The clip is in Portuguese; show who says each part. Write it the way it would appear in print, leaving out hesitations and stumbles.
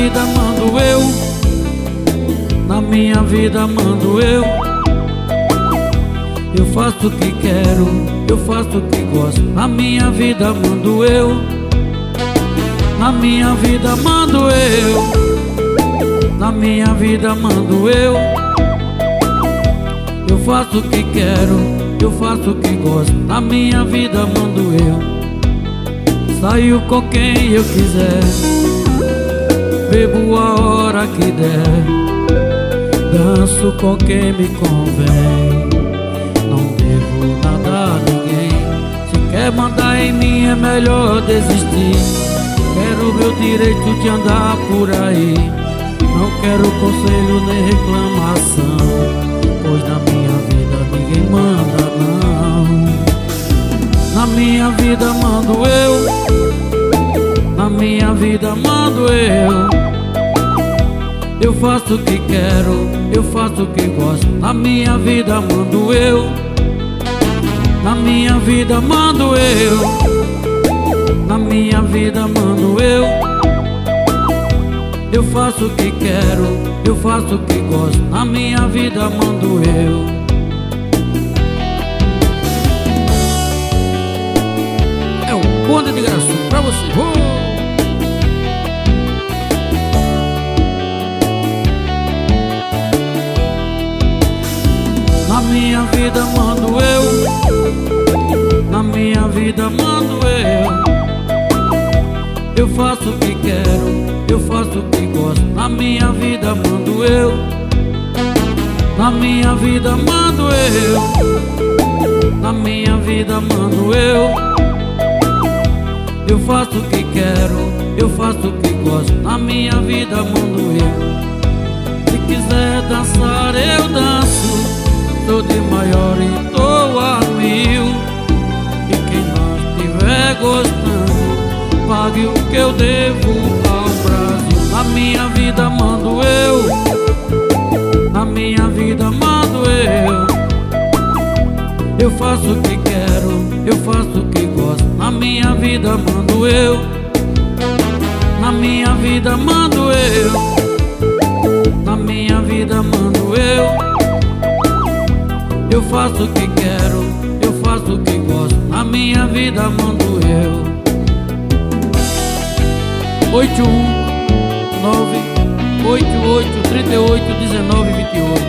Speaker 1: vida mando eu, na minha vida mando eu. Eu faço o que quero, eu faço o que gosto. Na minha vida mando eu, na minha vida mando eu, na minha vida mando eu. Eu faço o que quero, eu faço o que gosto. Na minha vida mando eu. Saio com quem eu quiser, bebo a hora que der, danço com quem me convém. Não devo nada a ninguém. Se quer mandar em mim é melhor desistir. Quero meu direito de andar por aí. Não quero conselho nem reclamação, pois na minha vida ninguém manda não. Na minha vida mando eu, na minha vida mando eu. Eu faço o que quero, eu faço o que gosto. Na minha vida mando eu, na minha vida mando eu, na minha vida mando eu. Eu faço o que quero, eu faço o que gosto. Na minha vida mando eu. É o Conde de Igaraçu pra você. Na minha vida mando eu, na minha vida mando eu. Eu faço o que quero, eu faço o que gosto. Na minha vida mando eu, na minha vida mando eu, na minha vida mando eu. Eu faço o que quero, eu faço o que gosto. Na minha vida mando eu. Se quiser dançar eu danço, tô de maior e tô a mil. E quem não estiver gostando, pague o que eu devo ao Brasil. Na minha vida mando eu, na minha vida mando eu. Eu faço o que quero, eu faço o que gosto. Na minha vida mando eu, na minha vida mando eu, na minha vida mando eu. Eu faço o que quero, eu faço o que gosto. Na minha vida mando eu. 81 988 38 19 28.